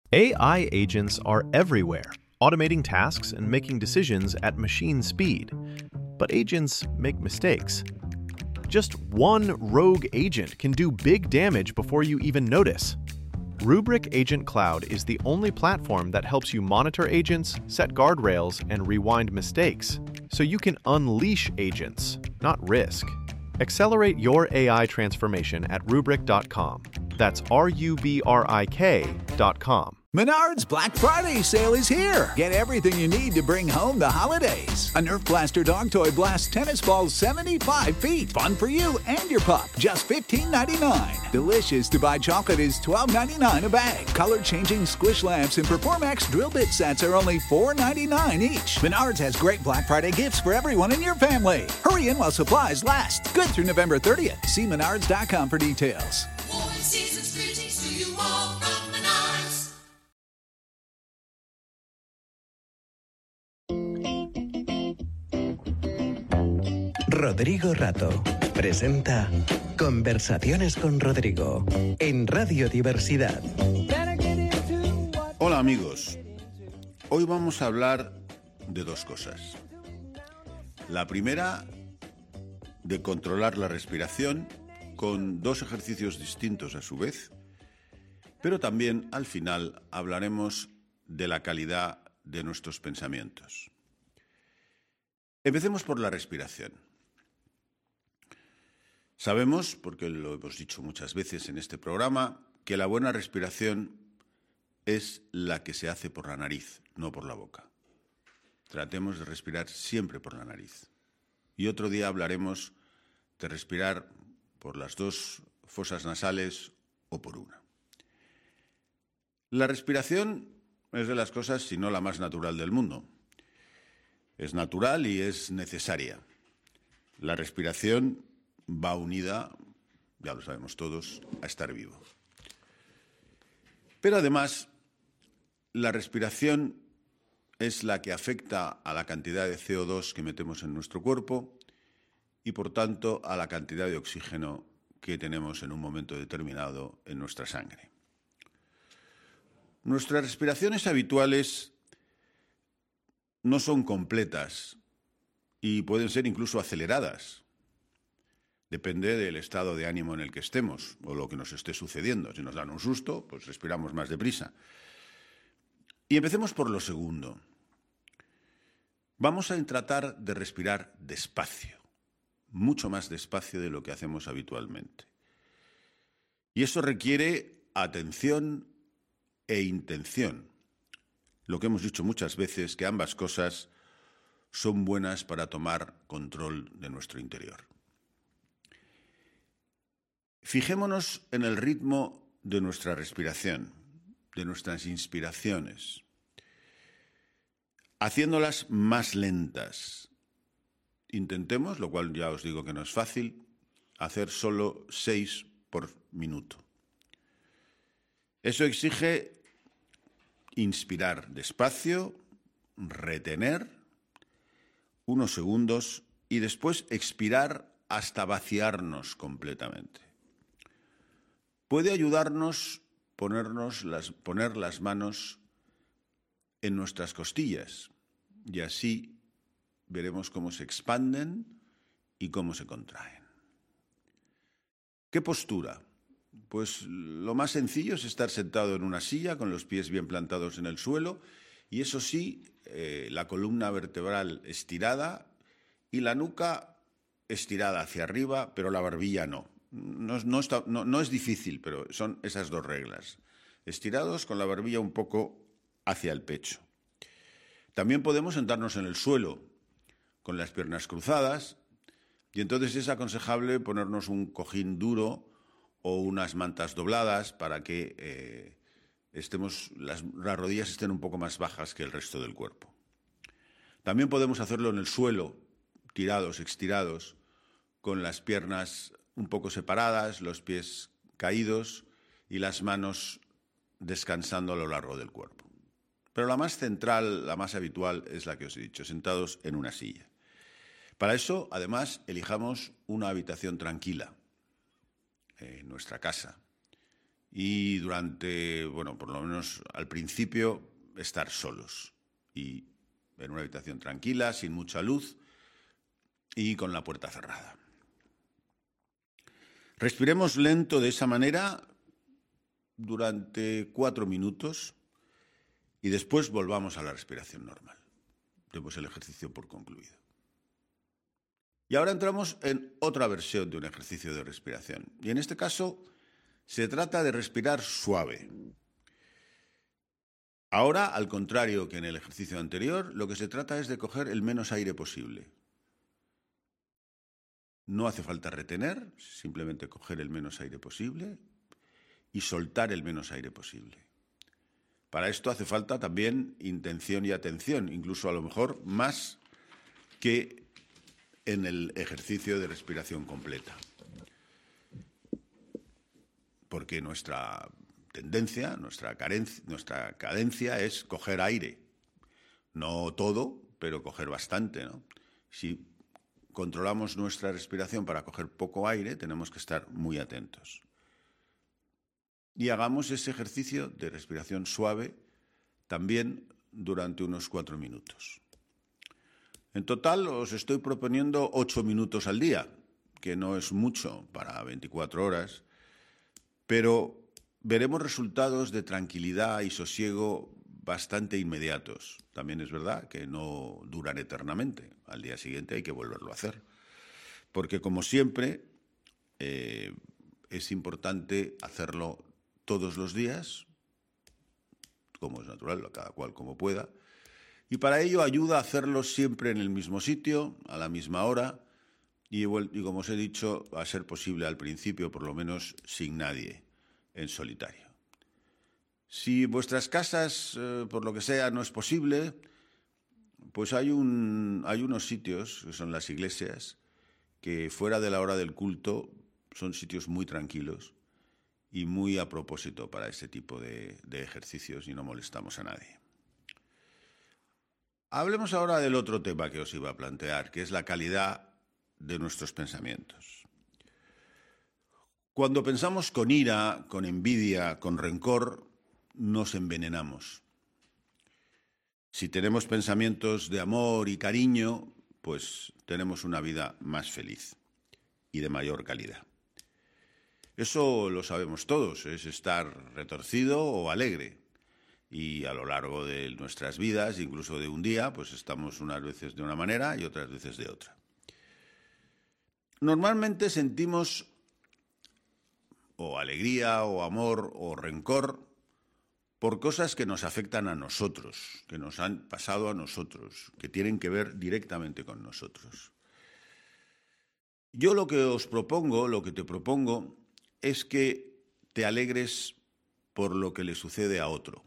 AI agents are everywhere, automating tasks and making decisions at machine speed. But agents make mistakes. Just one rogue agent can do big damage before you even notice. Rubrik Agent Cloud is the only platform that helps you monitor agents, set guardrails, and rewind mistakes, so you can unleash agents, not risk. Accelerate your AI transformation at Rubrik.com. That's RUBRIK.com. Menards Black Friday sale is here. Get everything you need to bring home the holidays. A Nerf Blaster dog toy blasts tennis balls 75 feet. Fun for you and your pup. Just $15.99. Delicious to buy chocolate is $12.99 a bag. Color-changing squish lamps and Performax drill bit sets are only $4.99 each. Menards has great Black Friday gifts for everyone in your family. Hurry in while supplies last. Good through November 30th. See Menards.com for details. Warm season's greetings to you all from Menards. Rodrigo Rato presenta Conversaciones con Rodrigo en Radio Diversidad. Hola amigos, hoy vamos a hablar de dos cosas. La primera, de controlar la respiración con dos ejercicios distintos a su vez, pero también al final hablaremos de la calidad de nuestros pensamientos. Empecemos por la respiración. Sabemos, porque lo hemos dicho muchas veces en este programa, que la buena respiración es la que se hace por la nariz, no por la boca. Tratemos de respirar siempre por la nariz. Y otro día hablaremos de respirar por las dos fosas nasales o por una. La respiración es de las cosas, si no la más natural del mundo. Es natural y es necesaria. La respiración va unida, ya lo sabemos todos, a estar vivo. Pero además, la respiración es la que afecta a la cantidad de CO2 que metemos en nuestro cuerpo y, por tanto, a la cantidad de oxígeno que tenemos en un momento determinado en nuestra sangre. Nuestras respiraciones habituales no son completas y pueden ser incluso aceleradas. Depende del estado de ánimo en el que estemos o lo que nos esté sucediendo. Si nos dan un susto, pues respiramos más deprisa. Y empecemos por lo segundo. Vamos a tratar de respirar despacio, mucho más despacio de lo que hacemos habitualmente. Y eso requiere atención e intención. Lo que hemos dicho muchas veces, que ambas cosas son buenas para tomar control de nuestro interior. Fijémonos en el ritmo de nuestra respiración, de nuestras inspiraciones, haciéndolas más lentas. Intentemos, lo cual ya os digo que no es fácil, hacer solo 6 por minuto. Eso exige inspirar despacio, retener unos segundos y después expirar hasta vaciarnos completamente. Puede ayudarnos poner las manos en nuestras costillas y así veremos cómo se expanden y cómo se contraen. ¿Qué postura? Pues lo más sencillo es estar sentado en una silla con los pies bien plantados en el suelo y eso sí, la columna vertebral estirada y la nuca estirada hacia arriba, pero la barbilla no. No es difícil, pero son esas dos reglas. Estirados con la barbilla un poco hacia el pecho. También podemos sentarnos en el suelo con las piernas cruzadas y entonces es aconsejable ponernos un cojín duro o unas mantas dobladas para que las rodillas estén un poco más bajas que el resto del cuerpo. También podemos hacerlo en el suelo, tirados, estirados, con las piernas un poco separadas, los pies caídos y las manos descansando a lo largo del cuerpo. Pero la más central, la más habitual, es la que os he dicho, sentados en una silla. Para eso, además, elijamos una habitación tranquila en nuestra casa. y durante, bueno, por lo menos al principio, estar solos y en una habitación tranquila, sin mucha luz y con la puerta cerrada. Respiremos lento de esa manera durante 4 minutos y después volvamos a la respiración normal. Demos el ejercicio por concluido. Y ahora entramos en otra versión de un ejercicio de respiración. Y en este caso se trata de respirar suave. Ahora, al contrario que en el ejercicio anterior, lo que se trata es de coger el menos aire posible. No hace falta retener, simplemente coger el menos aire posible y soltar el menos aire posible. Para esto hace falta también intención y atención, incluso a lo mejor más que en el ejercicio de respiración completa. Porque nuestra tendencia, nuestra cadencia es coger aire. No todo, pero coger bastante, ¿no? Si controlamos nuestra respiración para coger poco aire, tenemos que estar muy atentos. Y hagamos ese ejercicio de respiración suave también durante unos 4 minutos. En total os estoy proponiendo 8 minutos al día, que no es mucho para 24 horas, pero veremos resultados de tranquilidad y sosiego bastante inmediatos. También es verdad que no duran eternamente. Al día siguiente hay que volverlo a hacer. Porque, como siempre, es importante hacerlo todos los días, como es natural, cada cual como pueda. Y para ello ayuda a hacerlo siempre en el mismo sitio, a la misma hora, y como os he dicho, a ser posible al principio, por lo menos sin nadie, en solitario. Si vuestras casas, por lo que sea, no es posible, pues hay unos sitios, que son las iglesias, que fuera de la hora del culto son sitios muy tranquilos y muy a propósito para ese tipo de ejercicios y no molestamos a nadie. Hablemos ahora del otro tema que os iba a plantear, que es la calidad de nuestros pensamientos. Cuando pensamos con ira, con envidia, con rencor, nos envenenamos. Si tenemos pensamientos de amor y cariño, pues tenemos una vida más feliz y de mayor calidad. Eso lo sabemos todos, es estar retorcido o alegre. Y a lo largo de nuestras vidas, incluso de un día, pues estamos unas veces de una manera y otras veces de otra. Normalmente sentimos o alegría, o amor, o rencor por cosas que nos afectan a nosotros, que nos han pasado a nosotros, que tienen que ver directamente con nosotros. Yo lo que os propongo, lo que te propongo, es que te alegres por lo que le sucede a otro.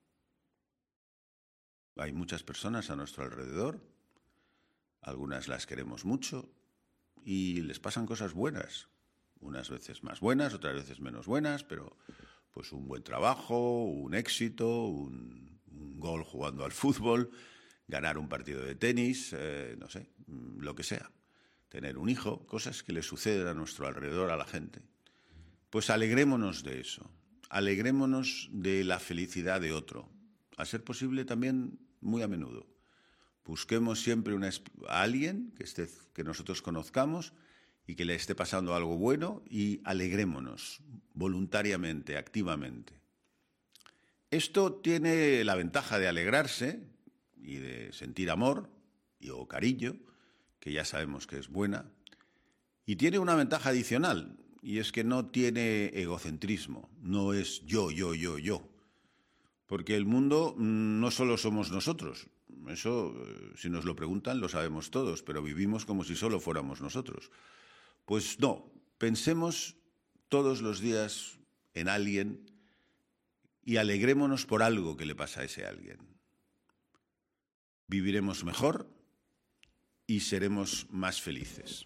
Hay muchas personas a nuestro alrededor, algunas las queremos mucho y les pasan cosas buenas, unas veces más buenas, otras veces menos buenas, pero pues un buen trabajo, un éxito, un gol jugando al fútbol, ganar un partido de tenis, no sé, lo que sea, tener un hijo, cosas que le suceden a nuestro alrededor a la gente. Pues alegrémonos de eso, alegrémonos de la felicidad de otro, a ser posible también muy a menudo. Busquemos siempre a alguien que nosotros conozcamos y que le esté pasando algo bueno y alegrémonos voluntariamente, activamente. Esto tiene la ventaja de alegrarse y de sentir amor o cariño, que ya sabemos que es buena, y tiene una ventaja adicional, y es que no tiene egocentrismo, no es yo. Porque el mundo no solo somos nosotros, eso si nos lo preguntan lo sabemos todos, pero vivimos como si solo fuéramos nosotros. Pues no, pensemos todos los días en alguien y alegrémonos por algo que le pasa a ese alguien. Viviremos mejor y seremos más felices.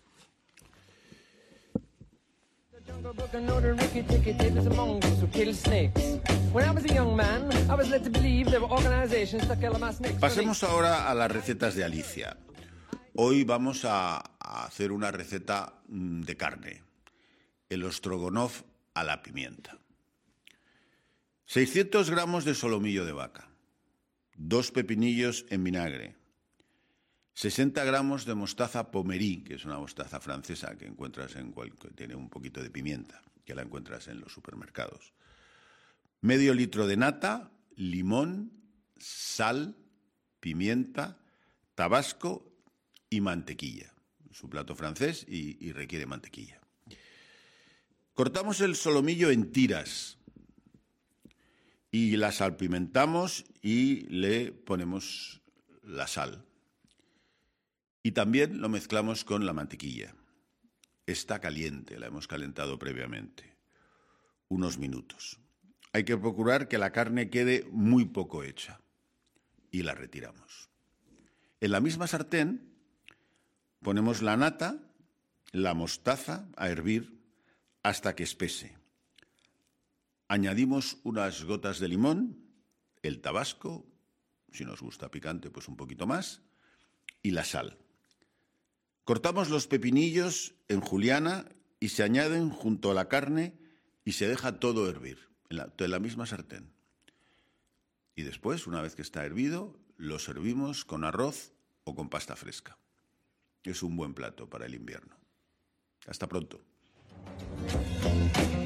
Pasemos ahora a las recetas de Alicia. Hoy vamos a hacer una receta de carne, el ostrogonoff a la pimienta. 600 gramos de solomillo de vaca, 2 pepinillos en vinagre, 60 gramos de mostaza Pommery, que es una mostaza francesa que encuentras que tiene un poquito de pimienta, que la encuentras en los supermercados. Medio litro de nata, limón, sal, pimienta, tabasco y mantequilla. Es un plato francés y requiere mantequilla. Cortamos el solomillo en tiras y la salpimentamos y le ponemos la sal. Y también lo mezclamos con la mantequilla. Está caliente, la hemos calentado previamente. Unos minutos. Hay que procurar que la carne quede muy poco hecha. Y la retiramos. En la misma sartén ponemos la nata, la mostaza a hervir hasta que espese. Añadimos unas gotas de limón, el tabasco, si nos gusta picante, pues un poquito más, y la sal. Cortamos los pepinillos en juliana y se añaden junto a la carne y se deja todo hervir en la misma sartén. Y después, una vez que está hervido, lo servimos con arroz o con pasta fresca. Es un buen plato para el invierno. Hasta pronto.